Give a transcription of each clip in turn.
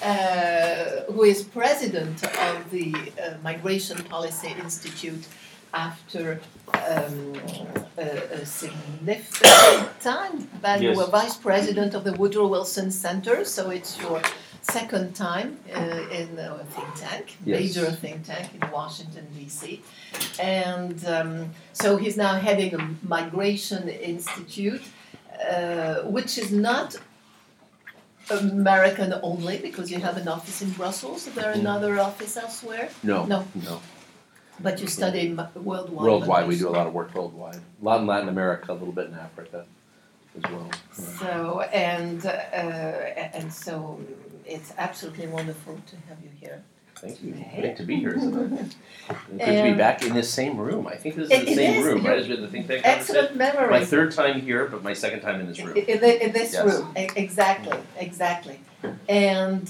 who is president of the Migration Policy Institute after a significant time. But you were vice president of the Woodrow Wilson Center, so it's your second time in a think tank, major think tank in Washington, D.C. And so he's now heading a Migration Institute, which is not American only, because you have an office in Brussels. Is there another office elsewhere? No. But you study worldwide. Worldwide, we do a lot of work worldwide. A lot in Latin America, a little bit in Africa as well. So so it's absolutely wonderful to have you here. Thank you. Great to be here, isn't it? Good to be back in this same room. I think this is the same room, right? As with the think tank. Excellent memory. My third time here, but my second time in this room. In this room, exactly. And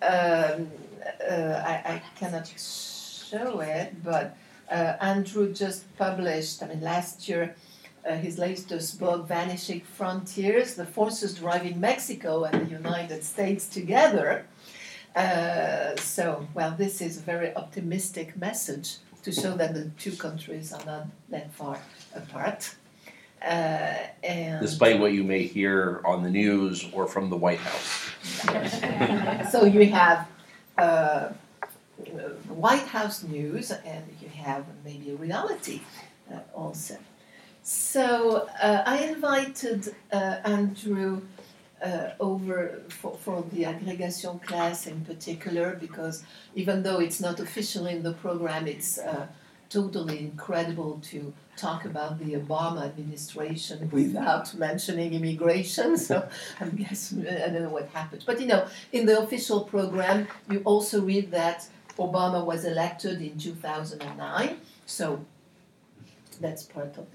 I cannot show it, but Andrew just published, last year, his latest book, Vanishing Frontiers, The Forces Driving Mexico and the United States Together. This is a very optimistic message to show that the two countries are not that far apart. Despite what you may hear on the news or from the White House. So you have White House news, and you have maybe reality also. So I invited Andrew over for the aggregation class in particular, because even though it's not officially in the program, it's totally incredible to talk about the Obama administration without mentioning immigration. So I guess I don't know what happened. But in the official program, you also read that Obama was elected in 2009. So that's part of the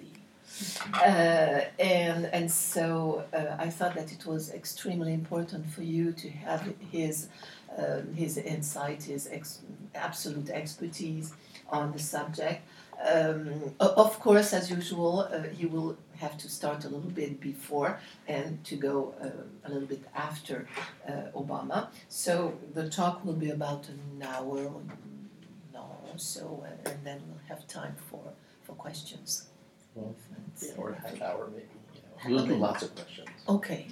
so I thought that it was extremely important for you to have his insight, his absolute expertise on the subject. Of course, as usual, he will have to start a little bit before and to go a little bit after Obama. So the talk will be about an hour or so, and then we'll have time for questions. Or a half hour, maybe. We'll do lots of questions. Okay.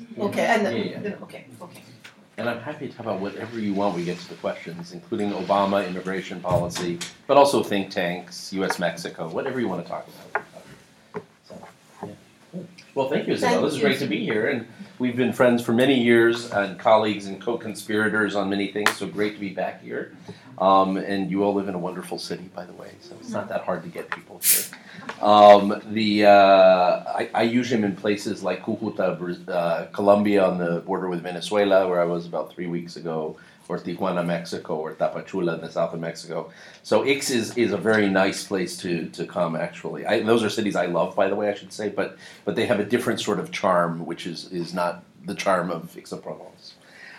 And I'm happy to talk about whatever you want. We get to the questions, including Obama, immigration policy, but also think tanks, U.S.-Mexico, whatever you want to talk about. So, Well, thank you, Isabel. This is great to be here, and we've been friends for many years and colleagues and co-conspirators on many things. So great to be back here. And you all live in a wonderful city, by the way, so it's not that hard to get people here. I usually am in places like Cucuta, Colombia, on the border with Venezuela, where I was about 3 weeks ago, or Tijuana, Mexico, or Tapachula in the south of Mexico. So Ix is a very nice place to come, actually. Those are cities I love, by the way, I should say, but they have a different sort of charm, which is not the charm of Aix-en-Provence.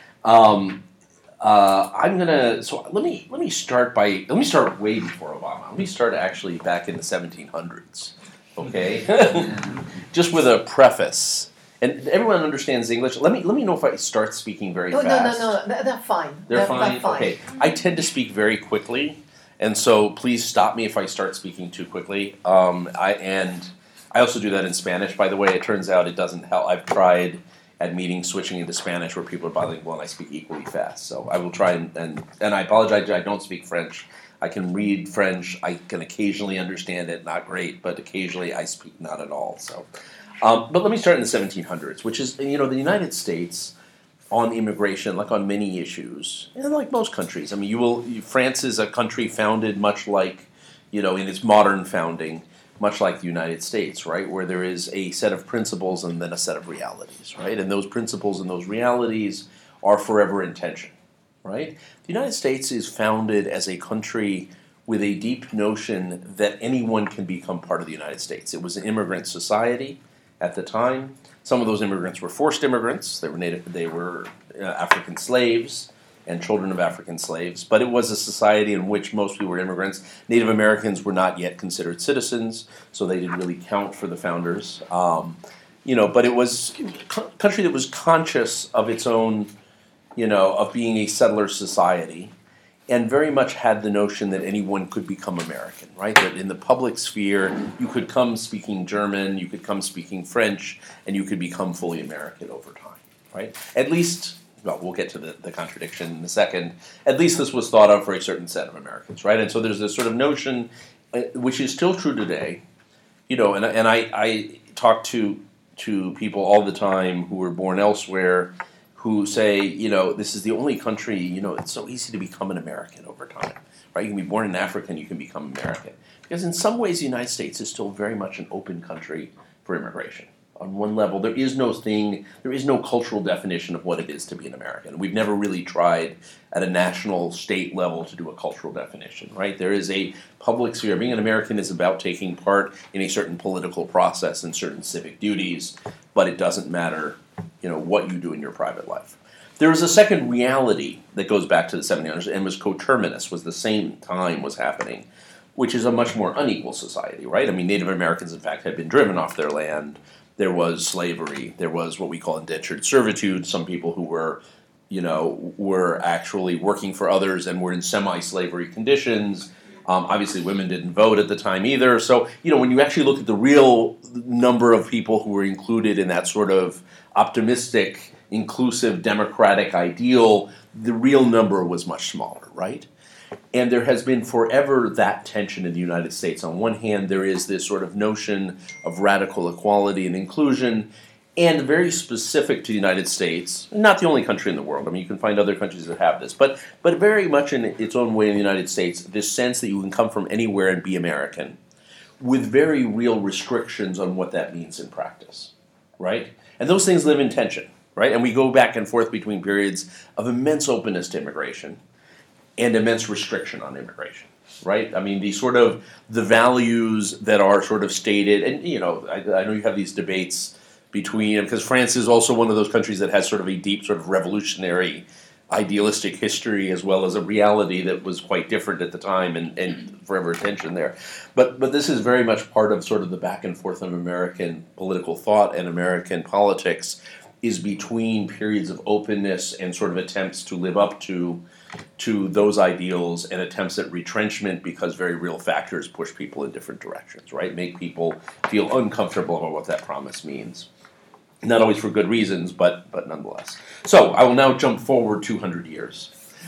Let me start way before Obama. Let me start actually back in the 1700s, okay? Just with a preface. And everyone understands English. Let me know if I start speaking very fast. No, they're fine. They're fine? Okay. I tend to speak very quickly, and so please stop me if I start speaking too quickly. I also do that in Spanish, by the way. It turns out it doesn't help. I've tried at meetings switching into Spanish where people are bilingual and I speak equally fast. So I will try and I apologize, I don't speak French. I can read French. I can occasionally understand it, not great, but occasionally I speak not at all. So, but let me start in the 1700s, which is, the United States on immigration, like on many issues, and like most countries. I mean, France is a country founded much like, in its modern founding, much like the United States, right, where there is a set of principles and then a set of realities, right? And those principles and those realities are forever in tension, right? The United States is founded as a country with a deep notion that anyone can become part of the United States. It was an immigrant society at the time. Some of those immigrants were forced immigrants. They were African slaves and children of African slaves, but it was a society in which mostly were immigrants. Native Americans were not yet considered citizens, so they didn't really count for the founders. But it was a country that was conscious of its own of being a settler society, and very much had the notion that anyone could become American, right? That in the public sphere, you could come speaking German, you could come speaking French, and you could become fully American over time, right? At least, well, we'll get to the contradiction in a second. At least this was thought of for a certain set of Americans, right? And so there's this sort of notion, which is still true today, and I talk to people all the time who were born elsewhere, who say, this is the only country, it's so easy to become an American over time, right? You can be born in Africa and you can become American. Because in some ways, the United States is still very much an open country for immigration. On one level, there is no cultural definition of what it is to be an American. We've never really tried at a national, state level to do a cultural definition, right? There is a public sphere. Being an American is about taking part in a certain political process and certain civic duties, but it doesn't matter what you do in your private life. There is a second reality that goes back to the 1700s and was coterminous, was the same time was happening, which is a much more unequal society, right? I mean, Native Americans, in fact, had been driven off their land. There was slavery. There was what we call indentured servitude. Some people who were actually working for others and were in semi-slavery conditions. Obviously, women didn't vote at the time either. So, when you actually look at the real number of people who were included in that sort of optimistic, inclusive, democratic ideal, the real number was much smaller, right? And there has been forever that tension in the United States. On one hand, there is this sort of notion of radical equality and inclusion, and very specific to the United States, not the only country in the world. I mean, you can find other countries that have this, but very much in its own way in the United States, this sense that you can come from anywhere and be American, with very real restrictions on what that means in practice, right? And those things live in tension, right? And we go back and forth between periods of immense openness to immigration and immense restriction on immigration, right? I mean, the values that are sort of stated, and I know you have these debates between, because France is also one of those countries that has sort of a deep sort of revolutionary idealistic history as well as a reality that was quite different at the time and forever tension there. But this is very much part of sort of the back and forth of American political thought and American politics, is between periods of openness and sort of attempts to live up to those ideals and attempts at retrenchment, because very real factors push people in different directions, right? Make people feel uncomfortable about what that promise means. Not always for good reasons, but nonetheless. So I will now jump forward 200 years.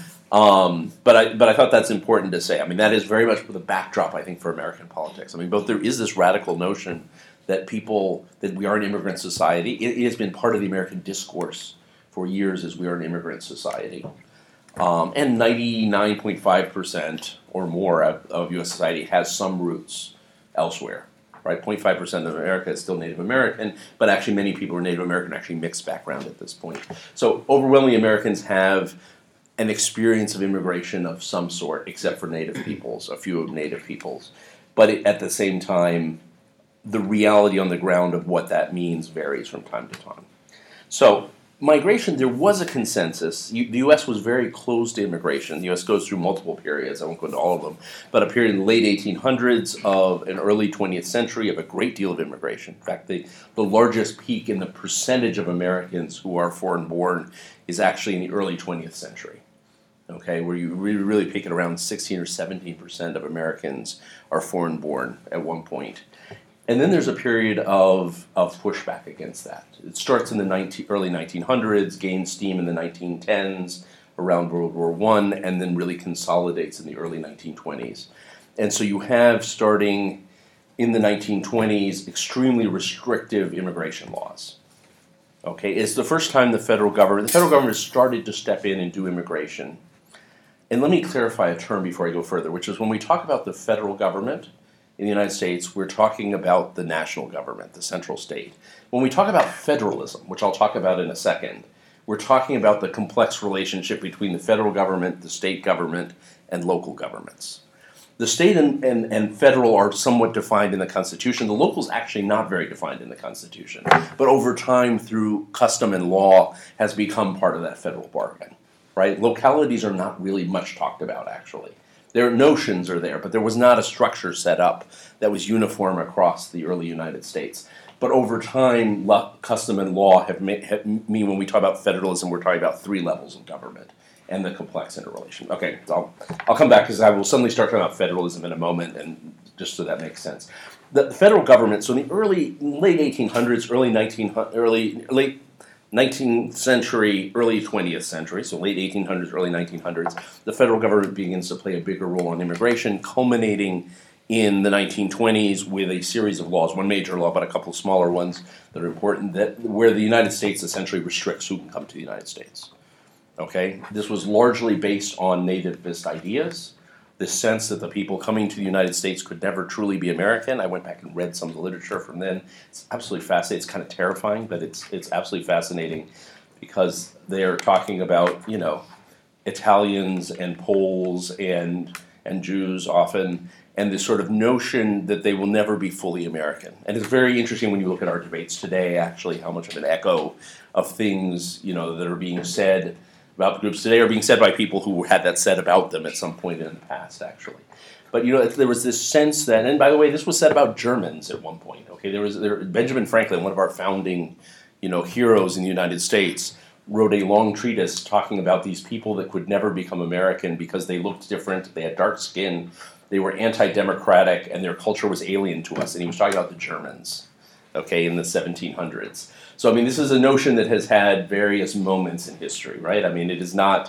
But I thought that's important to say. I mean, that is very much the backdrop, I think, for American politics. I mean, both there is this radical notion that we are an immigrant society. It has been part of the American discourse for years as we are an immigrant society. And 99.5% or more of U.S. society has some roots elsewhere. Right, 0.5% of America is still Native American, but actually many people who are Native American actually mixed background at this point. So overwhelmingly Americans have an experience of immigration of some sort, except for Native peoples, a few of Native peoples. But at the same time, the reality on the ground of what that means varies from time to time. So migration, there was a consensus. The U.S. was very closed to immigration. The U.S. goes through multiple periods. I won't go into all of them. But a period in the late 1800s of an early 20th century of a great deal of immigration. In fact, the largest peak in the percentage of Americans who are foreign-born is actually in the early 20th century. Okay, where you really peak at around 16 or 17% of Americans are foreign-born at one point. And then there's a period of pushback against that. It starts in the early 1900s, gains steam in the 1910s, around World War I, and then really consolidates in the early 1920s. And so you have, starting in the 1920s, extremely restrictive immigration laws. Okay, it's the first time the federal government started to step in and do immigration. And let me clarify a term before I go further, which is when we talk about the federal government in the United States, we're talking about the national government, the central state. When we talk about federalism, which I'll talk about in a second, we're talking about the complex relationship between the federal government, the state government, and local governments. The state and federal are somewhat defined in the Constitution. The local is actually not very defined in the Constitution, but over time, through custom and law, has become part of that federal bargain. Right? Localities are not really much talked about, actually. Their notions are there, but there was not a structure set up that was uniform across the early United States. But over time, custom and law have mean when we talk about federalism, we're talking about three levels of government and the complex interrelation. Okay, so I'll come back because I will suddenly start talking about federalism in a moment, and just so that makes sense. The federal government, so in the late 1800s, late 19th century, early 20th century, so late 1800s, early 1900s, the federal government begins to play a bigger role on immigration, culminating in the 1920s with a series of laws, one major law, but a couple of smaller ones that are important, where the United States essentially restricts who can come to the United States. Okay? This was largely based on nativist ideas, this sense that the people coming to the United States could never truly be American. I went back and read some of the literature from then. It's absolutely fascinating. It's kind of terrifying, but it's absolutely fascinating because they're talking about, Italians and Poles and Jews often, and this sort of notion that they will never be fully American. And it's very interesting when you look at our debates today, actually, how much of an echo of things, that are being said about the groups today are being said by people who had that said about them at some point in the past, actually. But there was this sense that, and by the way, this was said about Germans at one point. Okay, Benjamin Franklin, one of our founding, heroes in the United States, wrote a long treatise talking about these people that could never become American because they looked different, they had dark skin, they were anti-democratic, and their culture was alien to us. And he was talking about the Germans, okay, in the 1700s. So, this is a notion that has had various moments in history, right? It is not,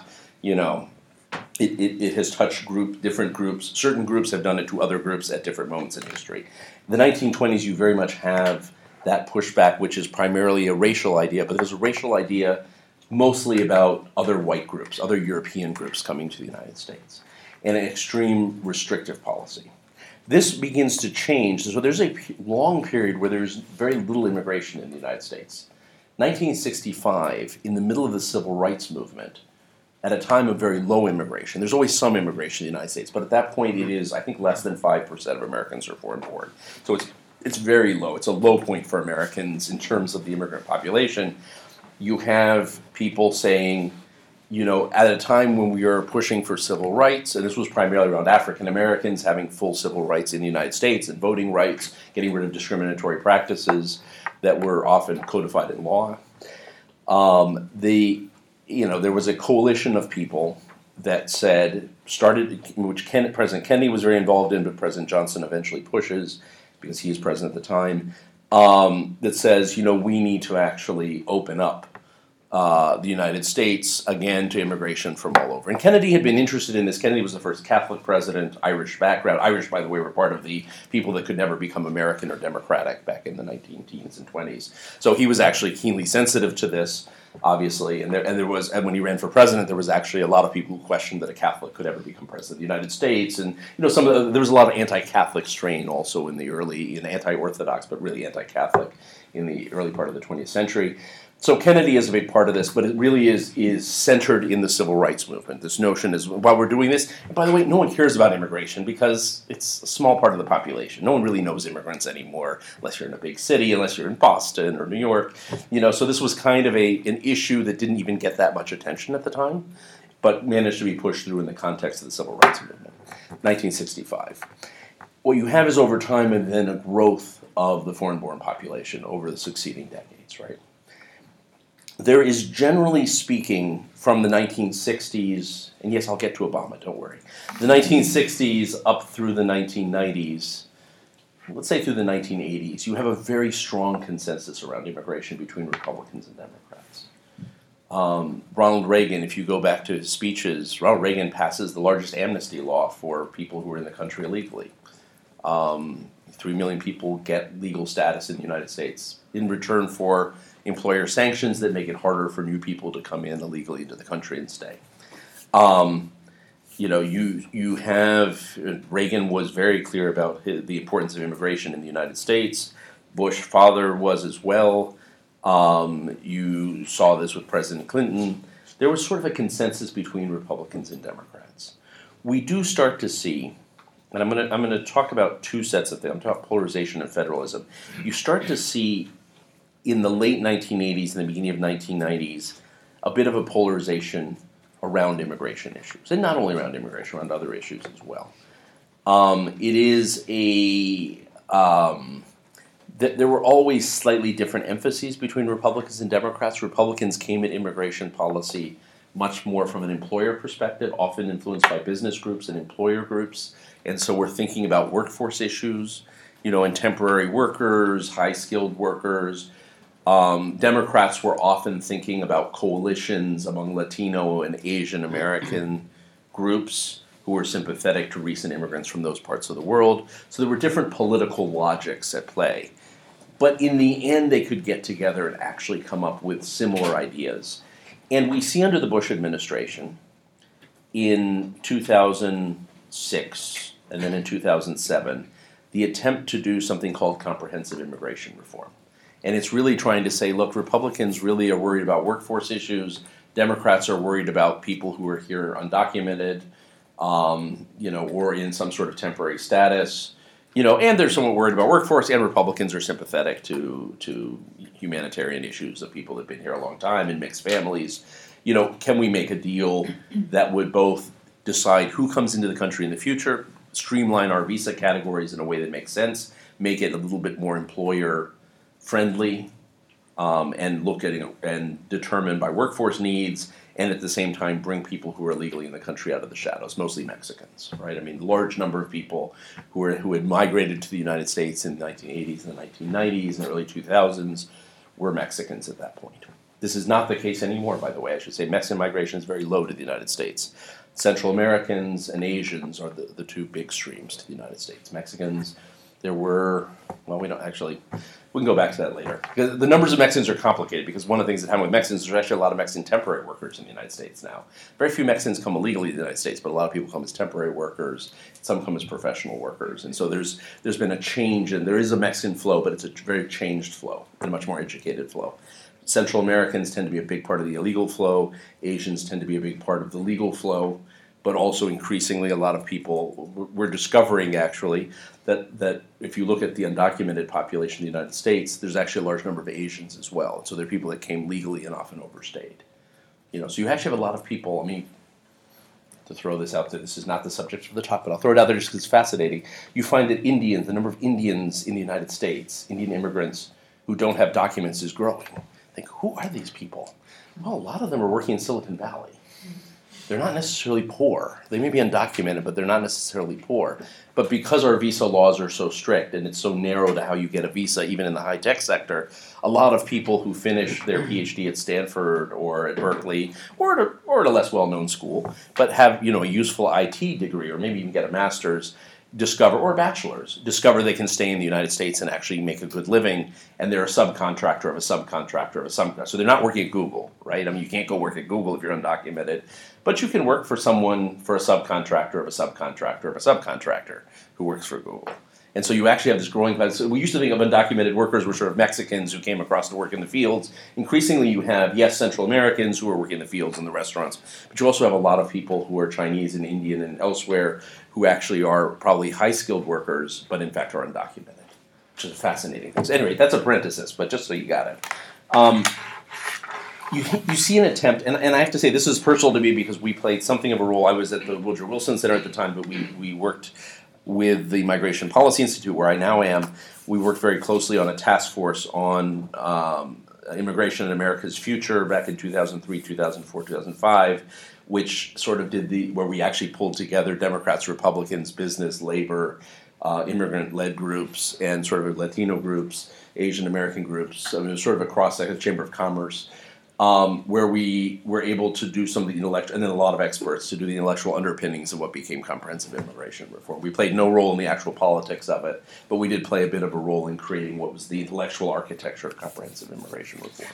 it has touched different groups. Certain groups have done it to other groups at different moments in history. In the 1920s, you very much have that pushback, which is primarily a racial idea, but there's a racial idea mostly about other white groups, other European groups coming to the United States, and an extreme restrictive policy. This begins to change. So there's a long period where there's very little immigration in the United States. 1965, in the middle of the Civil Rights Movement, at a time of very low immigration. There's always some immigration in the United States, but at that point it is, I think, less than 5% of Americans are foreign-born. So it's very low. It's a low point for Americans in terms of the immigrant population. You have people saying, at a time when we are pushing for civil rights, and this was primarily around African Americans having full civil rights in the United States and voting rights, getting rid of discriminatory practices that were often codified in law. There was a coalition of people that which President Kennedy was very involved in, but President Johnson eventually pushes, because he is president at the time, that says, we need to actually open up the United States, again, to immigration from all over. And Kennedy had been interested in this. Kennedy was the first Catholic president, Irish background. Irish, by the way, were part of the people that could never become American or democratic back in the 19-teens and 20s. So he was actually keenly sensitive to this, obviously. And when he ran for president, there was actually a lot of people who questioned that a Catholic could ever become president of the United States. And there was a lot of anti-Catholic strain also in anti-Orthodox, but really anti-Catholic in the early part of the 20th century. So Kennedy is a big part of this, but it really is centered in the civil rights movement. This notion is, while we're doing this, and by the way, no one cares about immigration because it's a small part of the population. No one really knows immigrants anymore, unless you're in a big city, unless you're in Boston or New York. So this was kind of an issue that didn't even get that much attention at the time, but managed to be pushed through in the context of the civil rights movement. 1965. What you have is over time and then a growth of the foreign-born population over the succeeding decades, right? There is, generally speaking, from the 1960s, and yes, I'll get to Obama, don't worry, the 1960s up through the 1990s, let's say through the 1980s, you have a very strong consensus around immigration between Republicans and Democrats. Ronald Reagan, if you go back to his speeches, Ronald Reagan passes the largest amnesty law for people who are in the country illegally. 3 million people get legal status in the United States in return for employer sanctions that make it harder for new people to come in illegally into the country and stay. You have, Reagan was very clear about the importance of immigration in the United States. Bush father was as well. You saw this with President Clinton. There was sort of a consensus between Republicans and Democrats. We do start to see, and I'm going to talk about two sets of things. I'm talking about polarization and federalism. You start to see in the late 1980s and the beginning of 1990s a bit of a polarization around immigration issues, and not only around immigration, around other issues as well. It is there were always slightly different emphases between Republicans and Democrats. Republicans came at immigration policy much more from an employer perspective, often influenced by business groups and employer groups. And so we're thinking about workforce issues, and temporary workers, high-skilled workers. Democrats were often thinking about coalitions among Latino and Asian American groups who were sympathetic to recent immigrants from those parts of the world. So there were different political logics at play. But in the end, they could get together and actually come up with similar ideas. And we see under the Bush administration in 2006 and then in 2007 the attempt to do something called comprehensive immigration reform. And it's really trying to say, look, Republicans really are worried about workforce issues. Democrats are worried about people who are here undocumented, or in some sort of temporary status. And they're somewhat worried about workforce, and Republicans are sympathetic to humanitarian issues of people that have been here a long time and mixed families. Can we make a deal that would both decide who comes into the country in the future, streamline our visa categories in a way that makes sense, make it a little bit more employer friendly, and look at and determine by workforce needs, and at the same time bring people who are illegally in the country out of the shadows, mostly Mexicans, right? I mean, large number of people who had migrated to the United States in the 1980s and the 1990s and the early 2000s were Mexicans at that point. This is not the case anymore, by the way. I should say Mexican migration is very low to the United States. Central Americans and Asians are the two big streams to the United States. Mexicans, there were, we can go back to that later. The numbers of Mexicans are complicated because one of the things that happened with Mexicans, there's actually a lot of Mexican temporary workers in the United States now. Very few Mexicans come illegally to the United States, but a lot of people come as temporary workers. Some come as professional workers. And so there's been a change, and there is a Mexican flow, but it's a very changed flow and a much more educated flow. Central Americans tend to be a big part of the illegal flow. Asians tend to be a big part of the legal flow. But also increasingly, a lot of people, we're discovering actually that if you look at the undocumented population of the United States, there's actually a large number of Asians as well. So there are people that came legally and often overstayed. So you actually have a lot of people. To throw this out there, this is not the subject of the talk, but I'll throw it out there just because it's fascinating. You find that the number of Indians in the United States, Indian immigrants who don't have documents, is growing. Think, who are these people? Well, a lot of them are working in Silicon Valley. They're not necessarily poor. They may be undocumented, but they're not necessarily poor. But because our visa laws are so strict and it's so narrow to how you get a visa, even in the high-tech sector, a lot of people who finish their PhD at Stanford or at Berkeley or at a less well-known school, but have a useful IT degree or maybe even get a master's, or a bachelor's, discover they can stay in the United States and actually make a good living, and they're a subcontractor of a subcontractor of a subcontractor. So they're not working at Google, right? You can't go work at Google if you're undocumented, but you can work for a subcontractor of a subcontractor of a subcontractor who works for Google. And so you actually have this growing. So we used to think of undocumented workers were sort of Mexicans who came across to work in the fields. Increasingly, you have, Central Americans who are working in the fields and the restaurants, but you also have a lot of people who are Chinese and Indian and elsewhere who actually are probably high-skilled workers, but in fact are undocumented, which is a fascinating thing. So anyway, that's a parenthesis, but just so you got it. You see an attempt, and I have to say this is personal to me because we played something of a role. I was at the Woodrow Wilson Center at the time, but we worked with the Migration Policy Institute, where I now am. We worked very closely on a task force on immigration and America's future back in 2003, 2004, 2005, which sort of where we actually pulled together Democrats, Republicans, business, labor, immigrant-led groups, and sort of Latino groups, Asian American groups. It was sort of across the Chamber of Commerce, where we were able to do some of the intellectual, and then a lot of experts to do the intellectual underpinnings of what became comprehensive immigration reform. We played no role in the actual politics of it, but we did play a bit of a role in creating what was the intellectual architecture of comprehensive immigration reform.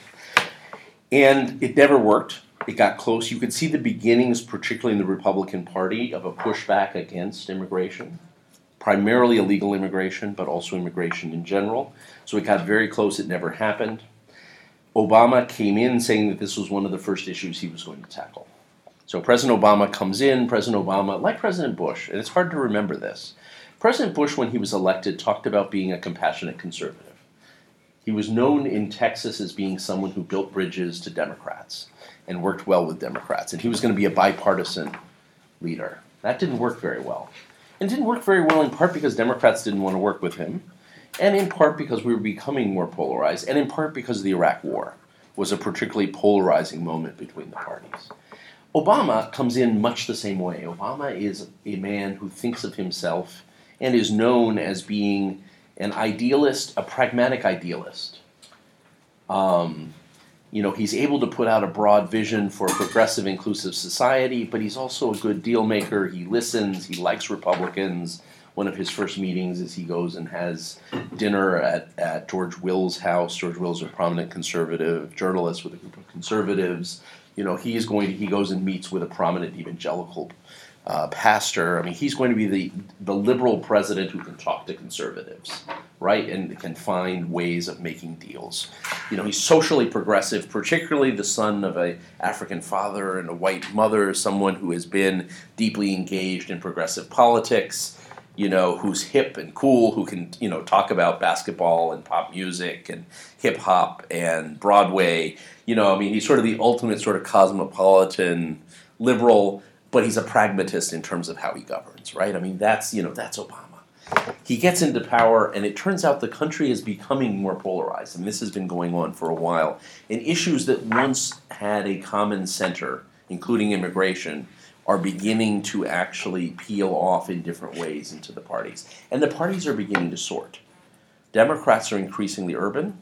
And it never worked. It got close. You could see the beginnings, particularly in the Republican Party, of a pushback against immigration, primarily illegal immigration, but also immigration in general. So it got very close. It never happened. Obama came in saying that this was one of the first issues he was going to tackle. So President Obama comes in. President Obama, like President Bush, and it's hard to remember this, President Bush, when he was elected, talked about being a compassionate conservative. He was known in Texas as being someone who built bridges to Democrats and worked well with Democrats, and he was going to be a bipartisan leader. That didn't work very well. And it didn't work very well in part because Democrats didn't want to work with him, and in part because we were becoming more polarized, and in part because the Iraq War was a particularly polarizing moment between the parties. Obama comes in much the same way. Obama is a man who thinks of himself and is known as being an idealist, a pragmatic idealist. He's able to put out a broad vision for a progressive, inclusive society, but he's also a good deal maker. He listens. He likes Republicans. One of his first meetings is he goes and has dinner at George Will's house. George Will's a prominent conservative journalist with a group of conservatives. He goes and meets with a prominent evangelical pastor. I mean, he's going to be the liberal president who can talk to conservatives, right, and can find ways of making deals. He's socially progressive, particularly the son of an African father and a white mother, someone who has been deeply engaged in progressive politics, who's hip and cool, who can, talk about basketball and pop music and hip hop and Broadway. He's sort of the ultimate sort of cosmopolitan liberal, but he's a pragmatist in terms of how he governs, right? That's Obama. He gets into power, and it turns out the country is becoming more polarized. This has been going on for a while. And issues that once had a common center, including immigration, are beginning to actually peel off in different ways into the parties. And the parties are beginning to sort. Democrats are increasingly urban.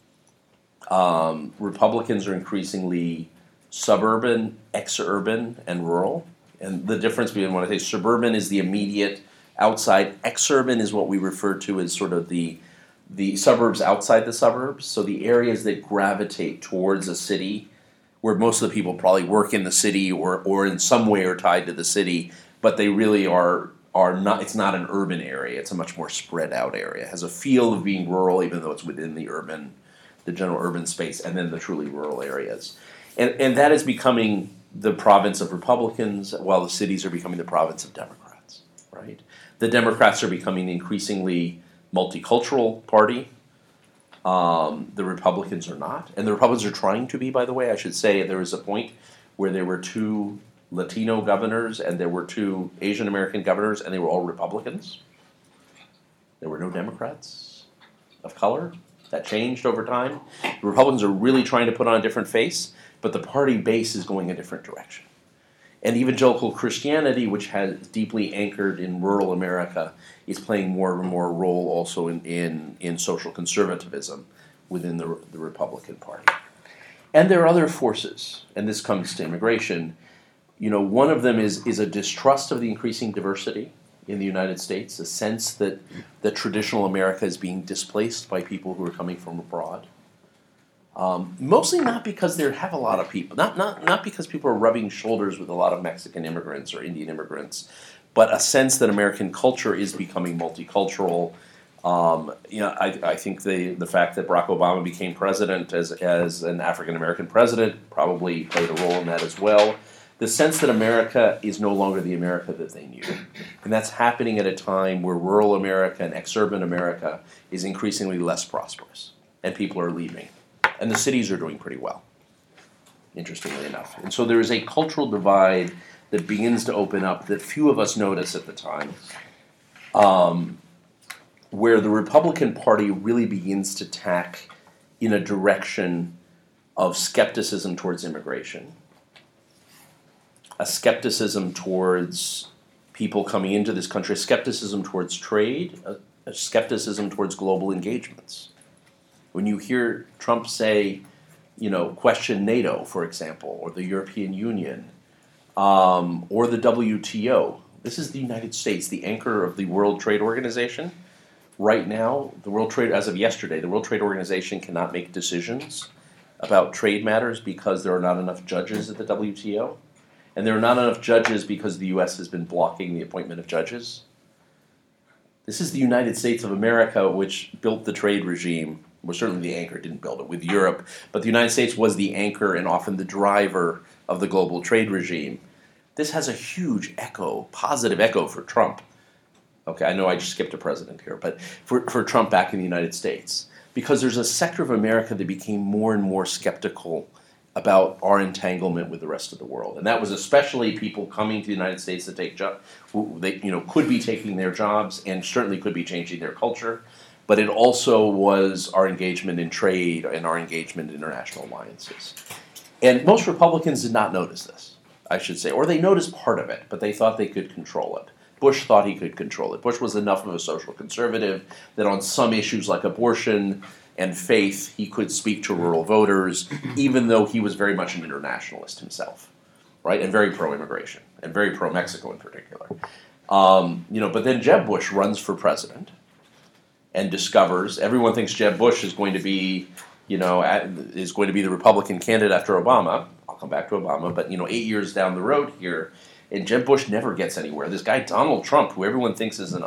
Republicans are increasingly suburban, exurban, and rural. And the difference between when I say suburban is the immediate outside, exurban is what we refer to as sort of the suburbs outside the suburbs. So the areas that gravitate towards a city, where most of the people probably work in the city or in some way are tied to the city, but they really are not. It's not an urban area. It's a much more spread out area. It has a feel of being rural, even though it's within the general urban space, and then the truly rural areas. And that is becoming the province of Republicans, while the cities are becoming the province of Democrats, right? The Democrats are becoming an increasingly multicultural party. The Republicans are not. And the Republicans are trying to be, by the way. I should say there was a point where there were 2 Latino governors and there were 2 Asian American governors, and they were all Republicans. There were no Democrats of color. That changed over time. The Republicans are really trying to put on a different face, but the party base is going a different direction. And evangelical Christianity, which has deeply anchored in rural America, is playing more and more role also in social conservatism within the Republican Party. And there are other forces, and this comes to immigration. One of them is a distrust of the increasing diversity in the United States, a sense that traditional America is being displaced by people who are coming from abroad. Mostly not because there have a lot of people, not because people are rubbing shoulders with a lot of Mexican immigrants or Indian immigrants, but a sense that American culture is becoming multicultural. I think the fact that Barack Obama became president as an African American president probably played a role in that as well. The sense that America is no longer the America that they knew. And that's happening at a time where rural America and exurban America is increasingly less prosperous, and people are leaving. And the cities are doing pretty well, interestingly enough. And so there is a cultural divide that begins to open up that few of us notice at the time, where the Republican Party really begins to tack in a direction of skepticism towards immigration, a skepticism towards people coming into this country, a skepticism towards trade, a skepticism towards global engagements. When you hear Trump say, question NATO, for example, or the European Union, or the WTO, this is the United States, the anchor of the World Trade Organization. Right now, as of yesterday, the World Trade Organization cannot make decisions about trade matters because there are not enough judges at the WTO. And there are not enough judges because the U.S. has been blocking the appointment of judges. This is the United States of America, which built the trade regime. Well, certainly the anchor didn't build it with Europe, but the United States was the anchor and often the driver of the global trade regime. This has a huge positive echo for Trump. Okay, I know I just skipped a president here, but for Trump back in the United States. Because there's a sector of America that became more and more skeptical about our entanglement with the rest of the world. And that was especially people coming to the United States to take jobs, who they could be taking their jobs and certainly could be changing their culture. but it also was our engagement in trade and our engagement in international alliances. And most Republicans did not notice this, I should say, or they noticed part of it, but they thought they could control it. Bush thought he could control it. Bush was enough of a social conservative that on some issues like abortion and faith, he could speak to rural voters, even though he was very much an internationalist himself, right? And very pro-immigration, and very pro-Mexico in particular. But then Jeb Bush runs for president and discovers, everyone thinks Jeb Bush is going to be, the Republican candidate after Obama. I'll come back to Obama, but 8 years down the road here, and Jeb Bush never gets anywhere. This guy Donald Trump, who everyone thinks is an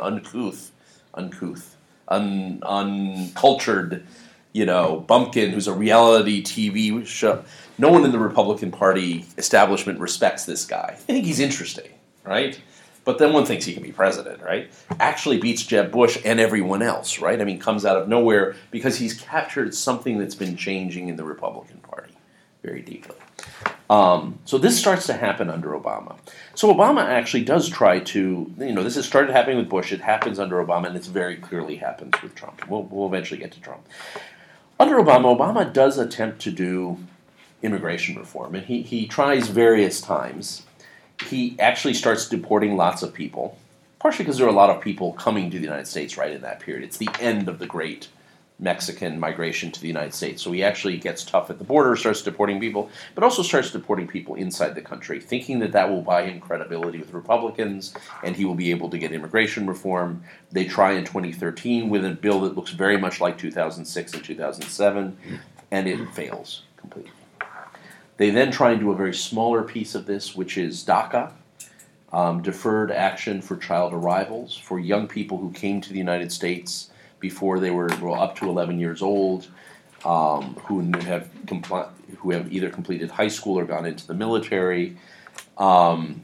uncultured, bumpkin who's a reality TV show. No one in the Republican Party establishment respects this guy. I think he's interesting, right? But then one thinks he can be president, right? Actually beats Jeb Bush and everyone else, right? I mean, comes out of nowhere because he's captured something that's been changing in the Republican Party very deeply. So this starts to happen under Obama. So Obama actually does try to, this has started happening with Bush, it happens under Obama, and it's very clearly happens with Trump. We'll eventually get to Trump. Under Obama does attempt to do immigration reform, and he tries various times. He actually starts deporting lots of people, partially because there are a lot of people coming to the United States right in that period. It's the end of the great Mexican migration to the United States. So he actually gets tough at the border, starts deporting people, but also starts deporting people inside the country, thinking that will buy him credibility with Republicans and he will be able to get immigration reform. They try in 2013 with a bill that looks very much like 2006 and 2007, and it fails completely. They then try and do a very smaller piece of this, which is DACA, deferred action for child arrivals, for young people who came to the United States before they were up to 11 years old, who have either completed high school or gone into the military, and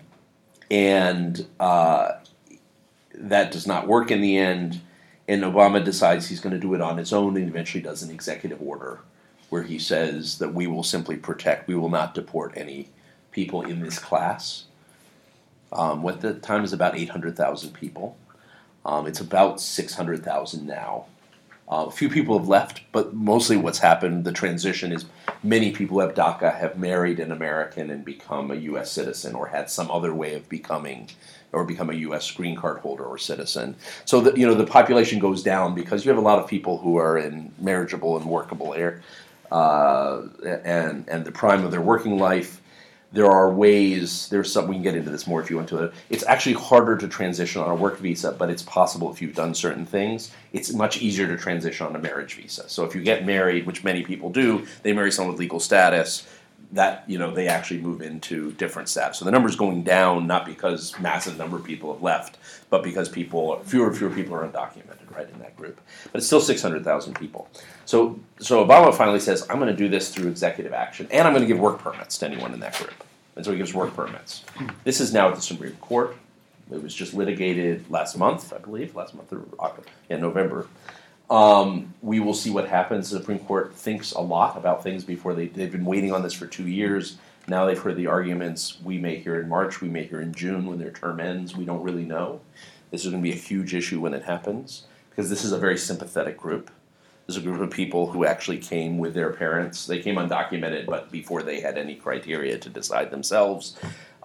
that does not work in the end. And Obama decides he's going to do it on his own, and eventually does an executive order where he says that we will not deport any people in this class. What at the time is about 800,000 people. It's about 600,000 now. A few people have left, but mostly what's happened, the transition is many people who have DACA have married an American and become a U.S. citizen or had some other way of become a U.S. green card holder or citizen. So the population goes down because you have a lot of people who are in marriageable and workable and the prime of their working life. There are ways, we can get into this more if you want to. It's actually harder to transition on a work visa, but it's possible if you've done certain things. It's much easier to transition on a marriage visa. So if you get married, which many people do, they marry someone with legal status, that they actually move into different status. So the number's going down, not because massive number of people have left, but because fewer and fewer people are undocumented, right, in that group. But it's still 600,000 people. So Obama finally says, I'm going to do this through executive action, and I'm going to give work permits to anyone in that group. And so he gives work permits. This is now at the Supreme Court. It was just litigated last month, I believe, November. We will see what happens. The Supreme Court thinks a lot about things before they've been waiting on this for 2 years. Now they've heard the arguments. We may hear in March, we may hear in June when their term ends. We don't really know. This is going to be a huge issue when it happens because this is a very sympathetic group. This is a group of people who actually came with their parents. They came undocumented, but before they had any criteria to decide themselves.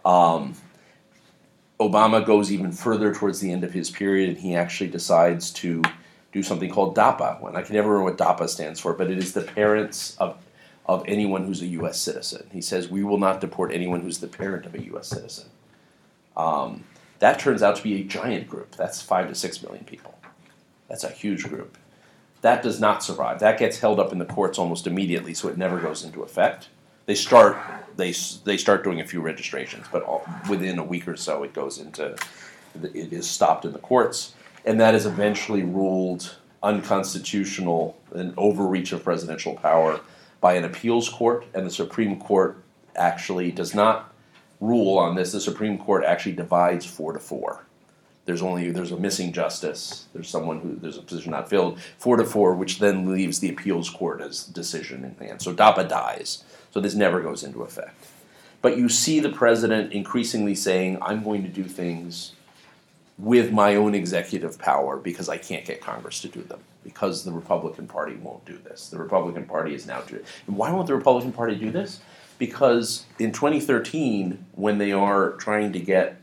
Obama goes even further towards the end of his period, and he actually decides to do something called DAPA. And I can never remember what DAPA stands for, but it is the parents of anyone who's a U.S. citizen. He says, we will not deport anyone who's the parent of a U.S. citizen. That turns out to be a giant group. That's 5 to 6 million people. That's a huge group. That does not survive. That gets held up in the courts almost immediately, so it never goes into effect. They start doing a few registrations, but within a week or so, it is stopped in the courts, and that is eventually ruled unconstitutional, an overreach of presidential power by an appeals court, and the Supreme Court actually does not rule on this. The Supreme Court actually divides 4-4. There's a missing justice. There's a position not filled. 4-4, which then leaves the appeals court as decision in hand. So DAPA dies. So this never goes into effect. But you see the president increasingly saying, I'm going to do things with my own executive power because I can't get Congress to do them. because the Republican Party won't do this. The Republican Party is now doing it. And why won't the Republican Party do this? Because in 2013, when they are trying to get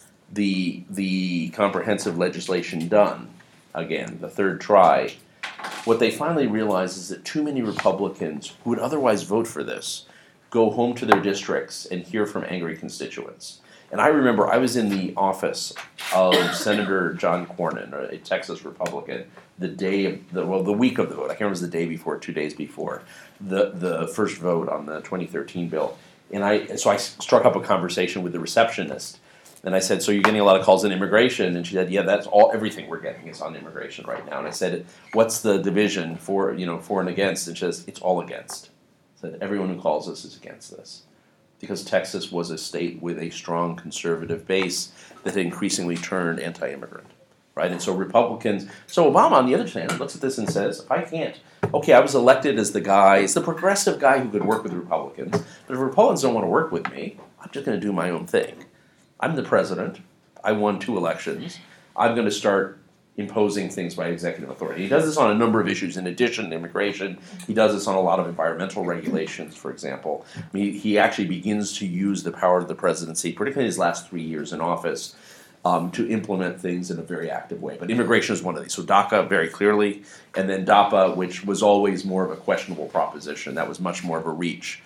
the comprehensive legislation done, again, the third try, what they finally realize is that too many Republicans who would otherwise vote for this go home to their districts and hear from angry constituents. And I remember I was in the office of Senator John Cornyn, a Texas Republican, the week of the vote. I can't remember if it was the day before, 2 days before the first vote on the 2013 bill. And I struck up a conversation with the receptionist, and I said, "So you're getting a lot of calls on immigration?" And she said, "Yeah, that's everything we're getting is on immigration right now." And I said, "What's the division for and against?" And she says, "It's all against." I said, "Everyone who calls us is against this." Because Texas was a state with a strong conservative base that had increasingly turned anti-immigrant, right? And so Obama on the other hand looks at this and says, I was elected as the progressive guy who could work with Republicans, but if Republicans don't want to work with me, I'm just going to do my own thing. I'm the president, I won 2 elections, I'm going to start imposing things by executive authority. He does this on a number of issues in addition to immigration. He does this on a lot of environmental regulations, for example. He actually begins to use the power of the presidency, particularly in his last 3 years in office, to implement things in a very active way. But immigration is one of these. So DACA, very clearly, and then DAPA, which was always more of a questionable proposition. That was much more of a reach,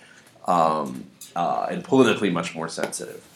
and politically much more sensitive.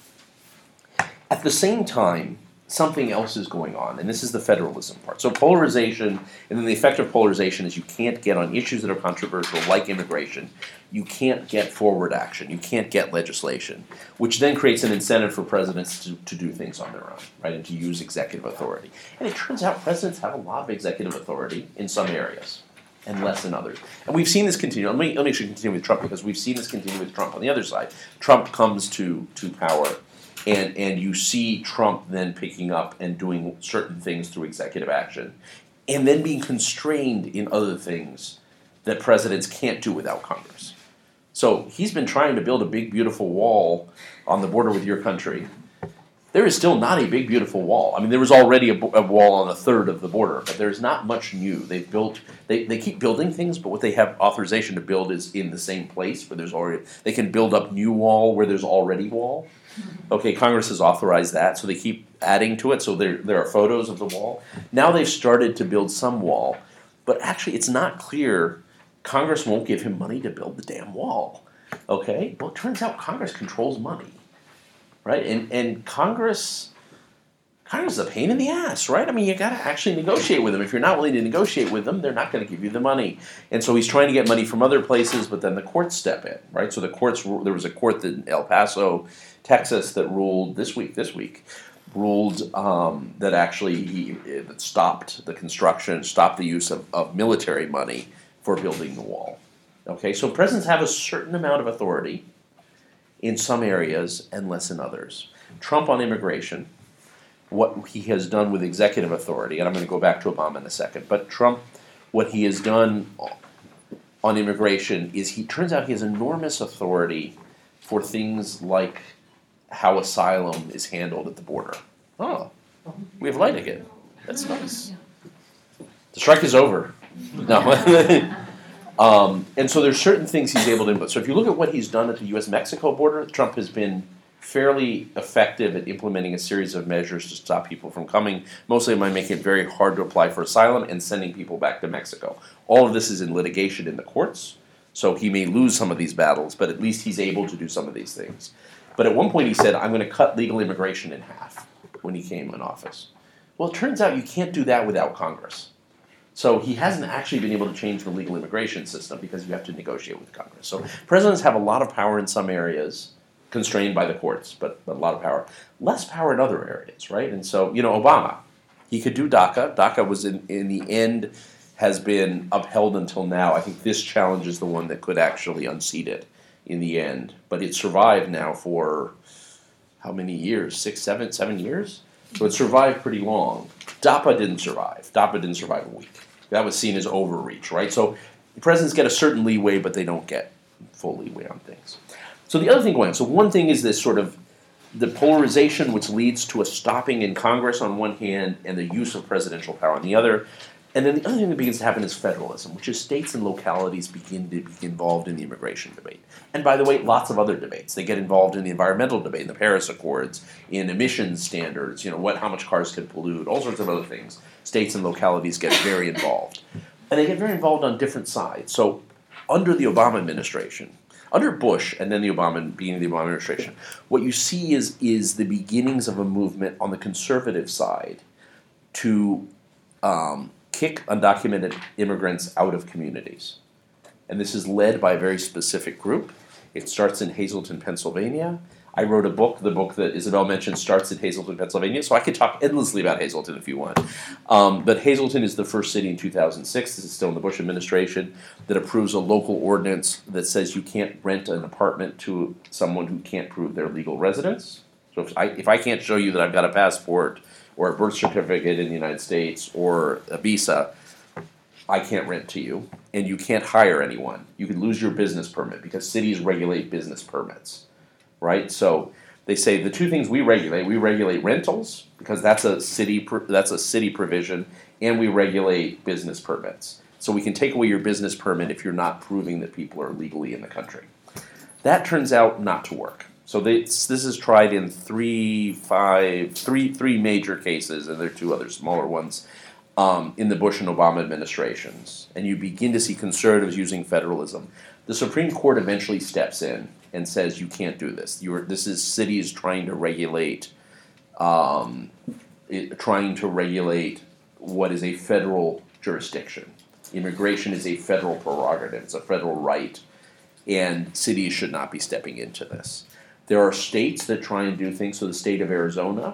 At the same time, something else is going on, and this is the federalism part. So polarization, and then the effect of polarization is you can't get on issues that are controversial, like immigration, you can't get forward action, you can't get legislation, which then creates an incentive for presidents to do things on their own, right, and to use executive authority. And it turns out presidents have a lot of executive authority in some areas, and less in others. And we've seen this continue. Let me actually continue with Trump, because we've seen this continue with Trump on the other side. Trump comes to power, and you see Trump then picking up and doing certain things through executive action, and then being constrained in other things that presidents can't do without Congress. So he's been trying to build a big, beautiful wall on the border with your country. There is still not a big, beautiful wall. I mean, there was already a wall on a third of the border, but there's not much new. They keep building things, but what they have authorization to build is in the same place where they can build up new wall where there's already wall. Okay, Congress has authorized that, so they keep adding to it. So there are photos of the wall. Now they've started to build some wall, but actually it's not clear. Congress won't give him money to build the damn wall. Okay, well, it turns out Congress controls money, right? And Congress is a pain in the ass, right? I mean, you got to actually negotiate with them. If you're not willing to negotiate with them, they're not going to give you the money. And so he's trying to get money from other places, but then the courts step in, right? So there was a court in El Paso, Texas, that ruled this week that actually it stopped the construction, stopped the use of military money for building the wall. Okay, so presidents have a certain amount of authority in some areas and less in others. Trump on immigration, what he has done with executive authority, and I'm going to go back to Obama in a second, but Trump, what he has done on immigration is turns out he has enormous authority for things like how asylum is handled at the border. Oh, we have light again. That's nice. The strike is over. No. And so there's certain things he's able to input. So if you look at what he's done at the U.S.-Mexico border, Trump has been fairly effective at implementing a series of measures to stop people from coming, mostly by making it very hard to apply for asylum and sending people back to Mexico. All of this is in litigation in the courts, so he may lose some of these battles, but at least he's able to do some of these things. But at one point he said, I'm going to cut legal immigration in half when he came in office. Well, it turns out you can't do that without Congress. So he hasn't actually been able to change the legal immigration system because you have to negotiate with Congress. So presidents have a lot of power in some areas, constrained by the courts, but a lot of power. Less power in other areas, right? And so, Obama, he could do DACA. DACA was, in the end, has been upheld until now. I think this challenge is the one that could actually unseat it in the end. But it survived now for how many years? 6, 7 years? So it survived pretty long. DAPA didn't survive. DAPA didn't survive a week. That was seen as overreach, right? So presidents get a certain leeway, but they don't get full leeway on things. So the other thing going on, so one thing is this sort of the polarization which leads to a stopping in Congress on one hand and the use of presidential power on the other. And then the other thing that begins to happen is federalism, which is states and localities begin to be involved in the immigration debate. And by the way, lots of other debates. They get involved in the environmental debate, in the Paris Accords, in emissions standards, how much cars can pollute, all sorts of other things. States and localities get very involved. And they get very involved on different sides. So under the Obama administration, under Bush and then the beginning of the Obama administration, what you see is the beginnings of a movement on the conservative side to kick undocumented immigrants out of communities. And this is led by a very specific group. It starts in Hazleton, Pennsylvania. I wrote a book. The book that Isabel mentioned starts in Hazleton, Pennsylvania, so I could talk endlessly about Hazleton if you want. But Hazleton is the first city in 2006, this is still in the Bush administration, that approves a local ordinance that says you can't rent an apartment to someone who can't prove their legal residence. So if I can't show you that I've got a passport or a birth certificate in the United States or a visa, I can't rent to you, and you can't hire anyone. You could lose your business permit because cities regulate business permits, right? So they say the two things we regulate rentals because that's a city provision, and we regulate business permits. So we can take away your business permit if you're not proving that people are legally in the country. That turns out not to work. So this is tried in three major cases, and there are two other smaller ones in the Bush and Obama administrations. And you begin to see conservatives using federalism. The Supreme Court eventually steps in and says you can't do this. This is cities trying to regulate what is a federal jurisdiction. Immigration is a federal prerogative. It's a federal right, and cities should not be stepping into this. There are states that try and do things. So the state of Arizona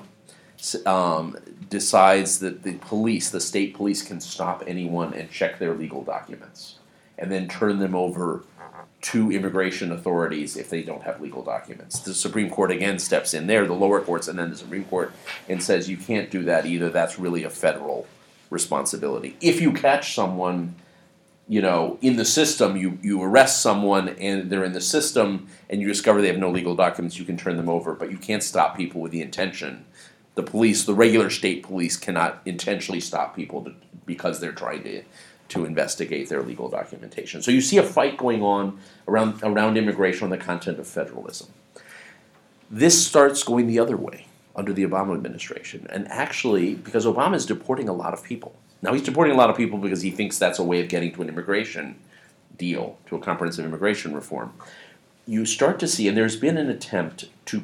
decides that the state police can stop anyone and check their legal documents and then turn them over to immigration authorities if they don't have legal documents. The Supreme Court again steps in there, the lower courts, and then the Supreme Court, and says you can't do that either. That's really a federal responsibility. If you catch someone in the system, you arrest someone and they're in the system and you discover they have no legal documents, you can turn them over, but you can't stop people with the intention. The regular state police cannot intentionally stop people because they're trying to investigate their legal documentation. So you see a fight going on around immigration on the content of federalism. This starts going the other way under the Obama administration, and actually because Obama is deporting a lot of people. Now, he's deporting a lot of people because he thinks that's a way of getting to an immigration deal, to a comprehensive immigration reform. You start to see, and there's been an attempt to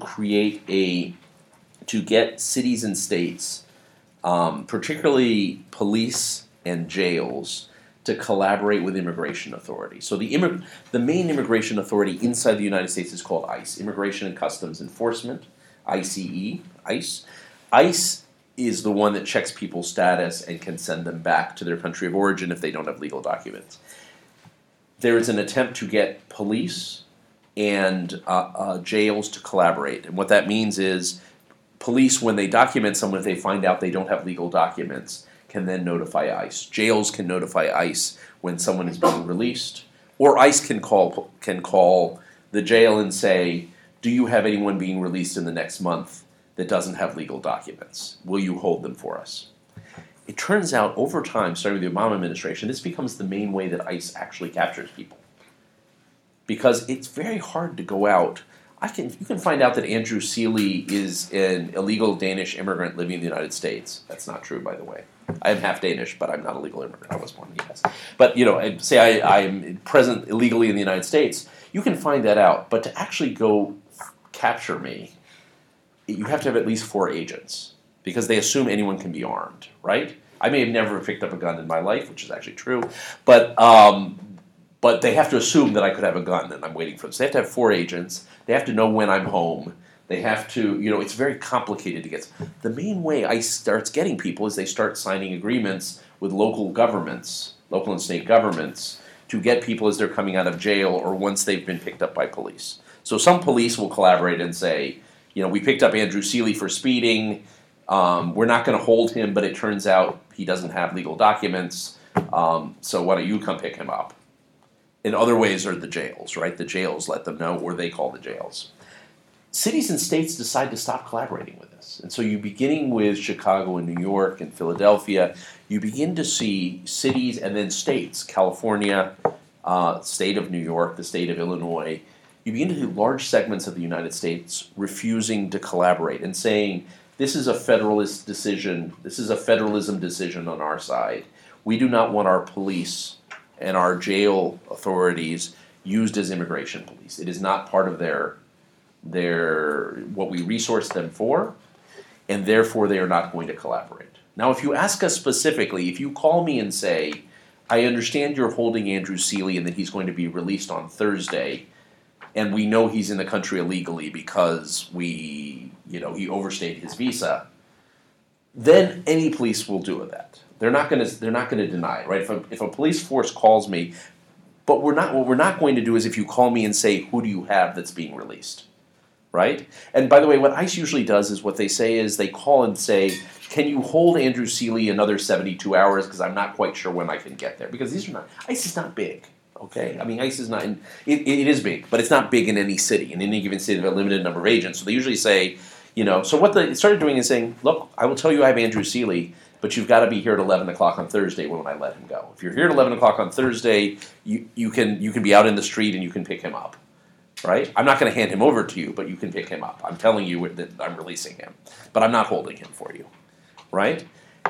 to get cities and states, particularly police and jails, to collaborate with immigration authorities. So the main immigration authority inside the United States is called ICE, Immigration and Customs Enforcement, ICE. ICE is the one that checks people's status and can send them back to their country of origin if they don't have legal documents. There is an attempt to get police and jails to collaborate. And what that means is police, when they document someone, if they find out they don't have legal documents, can then notify ICE. Jails can notify ICE when someone is being released. Or ICE can call the jail and say, do you have anyone being released in the next month that doesn't have legal documents? Will you hold them for us? It turns out over time, starting with the Obama administration, this becomes the main way that ICE actually captures people. Because it's very hard to go out. You can find out that Andrew Seeley is an illegal Danish immigrant living in the United States. That's not true, by the way. I am half Danish, but I'm not a legal immigrant. I was born in the U.S. But, say I am present illegally in the United States, you can find that out. But to actually go capture me, you have to have at least 4 agents, because they assume anyone can be armed, right? I may have never picked up a gun in my life, which is actually true, but they have to assume that I could have a gun and I'm waiting for them. So they have to have 4 agents. They have to know when I'm home. They have to, it's very complicated to get. The main way ICE starts getting people is they start signing agreements with local governments, local and state governments, to get people as they're coming out of jail or once they've been picked up by police. So some police will collaborate and say, we picked up Andrew Seeley for speeding. We're not going to hold him, but it turns out he doesn't have legal documents. So why don't you come pick him up? In other ways are the jails, right? The jails let them know, or they call the jails. cities and states decide to stop collaborating with this. And so beginning with Chicago and New York and Philadelphia, you begin to see cities and then states, California, state of New York, the state of Illinois, you begin to see large segments of the United States refusing to collaborate and saying, this is a federalist decision, this is a federalism decision on our side. We do not want our police and our jail authorities used as immigration police. It is not part of their what we resource them for, and therefore they are not going to collaborate. Now, if you ask us specifically, if you call me and say, I understand you're holding Andrew Seeley and that he's going to be released on Thursday, and we know he's in the country illegally because he overstayed his visa, then any police will do that. They're not going to deny it, right? If a police force calls me, but what we're not going to do is if you call me and say, who do you have that's being released? Right? And by the way, what ICE usually does is what they say is they call and say, can you hold Andrew Seeley another 72 hours because I'm not quite sure when I can get there. Because ICE is not big, okay? I mean, ICE is not, it is big, but it's not big in any city. In any given city, they have a limited number of agents. So they usually say, so what they started doing is saying, look, I will tell you I have Andrew Seeley, but you've got to be here at 11 o'clock on Thursday when I let him go. If you're here at 11 o'clock on Thursday, you can be out in the street and you can pick him up. Right? I'm not going to hand him over to you, but you can pick him up. I'm telling you that I'm releasing him, but I'm not holding him for you. Right?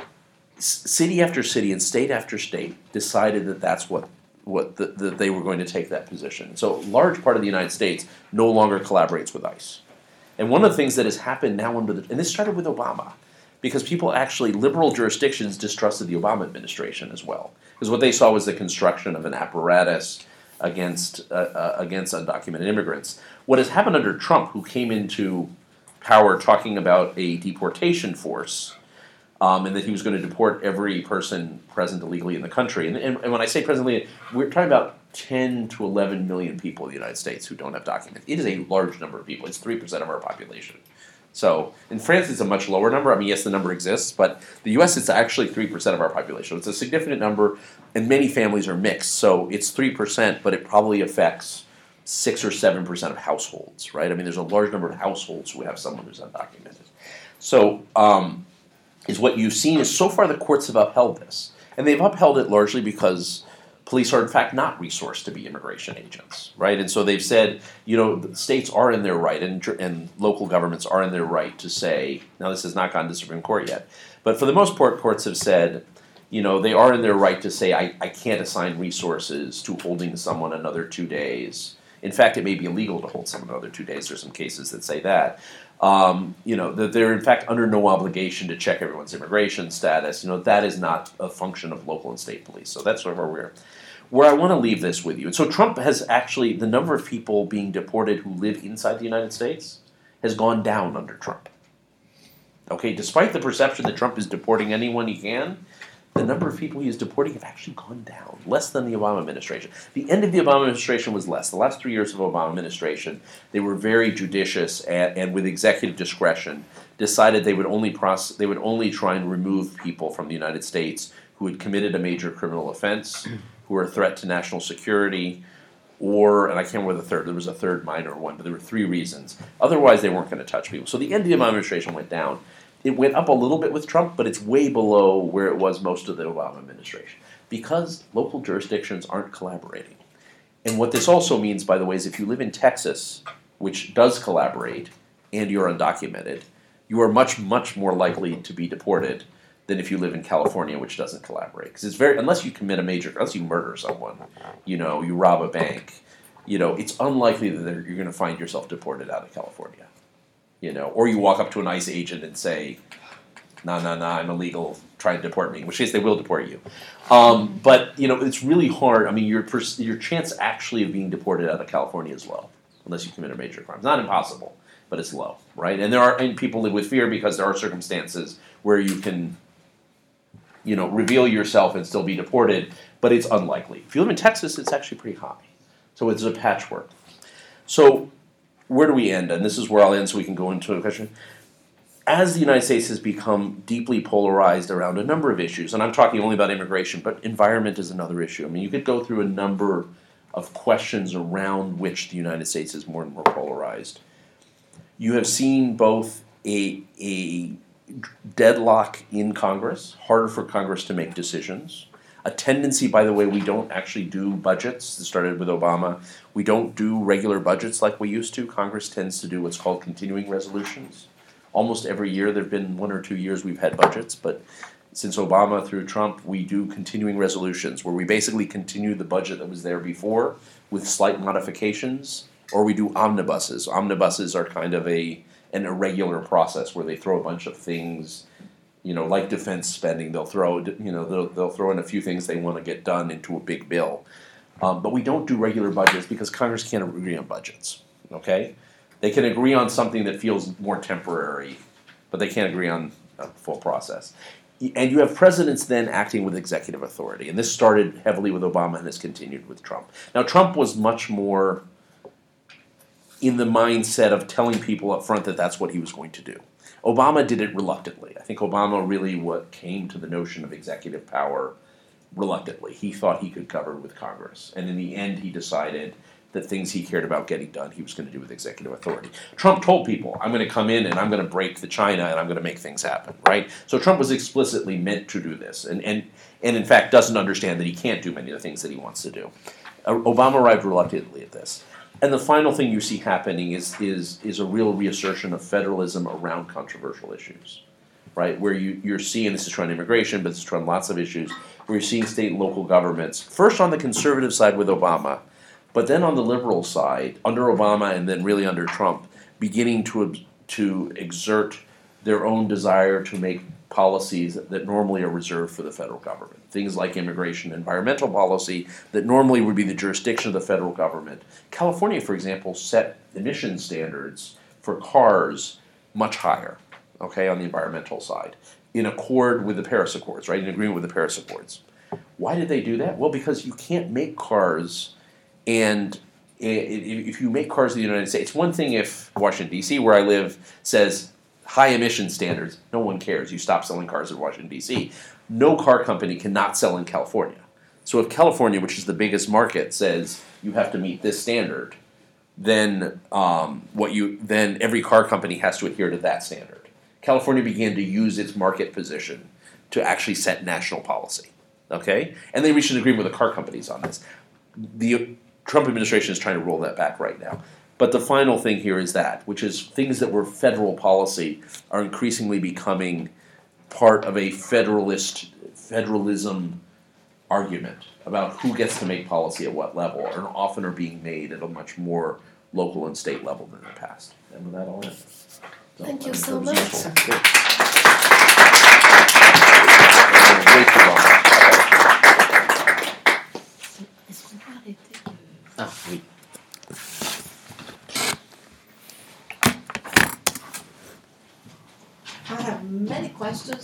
City after city and state after state decided that that's what they were going to take that position. So a large part of the United States no longer collaborates with ICE. And one of the things that has happened now and this started with Obama, because liberal jurisdictions distrusted the Obama administration as well. Because what they saw was the construction of an apparatus against undocumented immigrants. What has happened under Trump, who came into power talking about a deportation force, and that he was going to deport every person present illegally in the country. And when I say presently, we're talking about 10 to 11 million people in the United States who don't have documents. It is a large number of people. It's 3% of our population. So in France, it's a much lower number. I mean, yes, the number exists, but the U.S., it's actually 3% of our population. It's a significant number, and many families are mixed. So it's 3%, but it probably affects 6 or 7% of households, right? I mean, there's a large number of households who have someone who's undocumented. So is what you've seen is so far the courts have upheld this. And they've upheld it largely because police are in fact not resourced to be immigration agents, right? And so they've said, the states are in their right and local governments are in their right to say, now this has not gone to the Supreme Court yet, but for the most part, courts have said, they are in their right to say, I can't assign resources to holding someone another 2 days. In fact, it may be illegal to hold someone another 2 days. There's some cases that say that. That they're in fact under no obligation to check everyone's immigration status. That is not a function of local and state police. So that's sort of where I want to leave this with you. And so Trump has actually, the number of people being deported who live inside the United States has gone down under Trump. Okay, despite the perception that Trump is deporting anyone he can, the number of people he is deporting have actually gone down, less than the Obama administration. The end of the Obama administration was less. The last 3 years of Obama administration, they were very judicious and with executive discretion, decided they would only try and remove people from the United States who had committed a major criminal offense, who were a threat to national security, and I can't remember the third. There was a third minor one, but there were 3 reasons. Otherwise, they weren't going to touch people. So the end of the Obama administration went down. It went up a little bit with Trump, but it's way below where it was most of the Obama administration because local jurisdictions aren't collaborating. And what this also means, by the way, is if you live in Texas, which does collaborate, and you're undocumented, you are much, much more likely to be deported than if you live in California, which doesn't collaborate. Because it's unless you commit unless you murder someone, you rob a bank, it's unlikely that you're going to find yourself deported out of California. Or you walk up to an ICE agent and say, nah, I'm illegal, try and deport me, in which case they will deport you. But, it's really hard. I mean, your chance actually of being deported out of California is low, unless you commit a major crime. It's not impossible, but it's low, right? And people live with fear because there are circumstances where you can, reveal yourself and still be deported, but it's unlikely. If you live in Texas, it's actually pretty high. So it's a patchwork. So where do we end? And this is where I'll end so we can go into a question. As the United States has become deeply polarized around a number of issues, and I'm talking only about immigration, but environment is another issue. I mean, you could go through a number of questions around which the United States is more and more polarized. You have seen both a deadlock in Congress, harder for Congress to make decisions. A tendency, by the way, we don't actually do budgets. It started with Obama. We don't do regular budgets like we used to. Congress tends to do what's called continuing resolutions. Almost every year, there have been 1 or 2 years we've had budgets, but since Obama through Trump, we do continuing resolutions where we basically continue the budget that was there before with slight modifications, or we do omnibuses. Omnibuses are kind of an irregular process where they throw a bunch of things, like defense spending. They'll throw, they'll throw in a few things they want to get done into a big bill. But we don't do regular budgets because Congress can't agree on budgets, okay? They can agree on something that feels more temporary, but they can't agree on a full process. And you have presidents then acting with executive authority. And this started heavily with Obama and has continued with Trump. Now, Trump was much more in the mindset of telling people up front that that's what he was going to do. Obama did it reluctantly. I think Obama really came to the notion of executive power reluctantly. He thought he could cover with Congress. And in the end, he decided that things he cared about getting done, he was going to do with executive authority. Trump told people, I'm going to come in and I'm going to break the China and I'm going to make things happen, right? So Trump was explicitly meant to do this and in fact doesn't understand that he can't do many of the things that he wants to do. Obama arrived reluctantly at this. And the final thing you see happening is a real reassertion of federalism around controversial issues, right? Where you're seeing, this is true on immigration, but this is true on lots of issues, where you're seeing state and local governments, first on the conservative side with Obama, but then on the liberal side, under Obama and then really under Trump, beginning to exert their own desire to make policies that normally are reserved for the federal government. Things like immigration, environmental policy that normally would be the jurisdiction of the federal government. California, for example, set emission standards for cars much higher, okay, on the environmental side, in accord with the Paris Accords, right, in agreement with the Paris Accords. Why did they do that? Well, because you can't make cars. And if you make cars in the United States, one thing if Washington, D.C., where I live, says high emission standards, no one cares. You stop selling cars in Washington, D.C. No car company cannot sell in California. So if California, which is the biggest market, says you have to meet this standard, then then every car company has to adhere to that standard. California began to use its market position to actually set national policy, okay? And they reached an agreement with the car companies on this. The Trump administration is trying to roll that back right now. But the final thing here is that, which is things that were federal policy are increasingly becoming part of a federalism argument about who gets to make policy at what level, and often are being made at a much more local and state level than in the past. And with that, I'll end. Thank you so much. Ah, oui. I have many questions.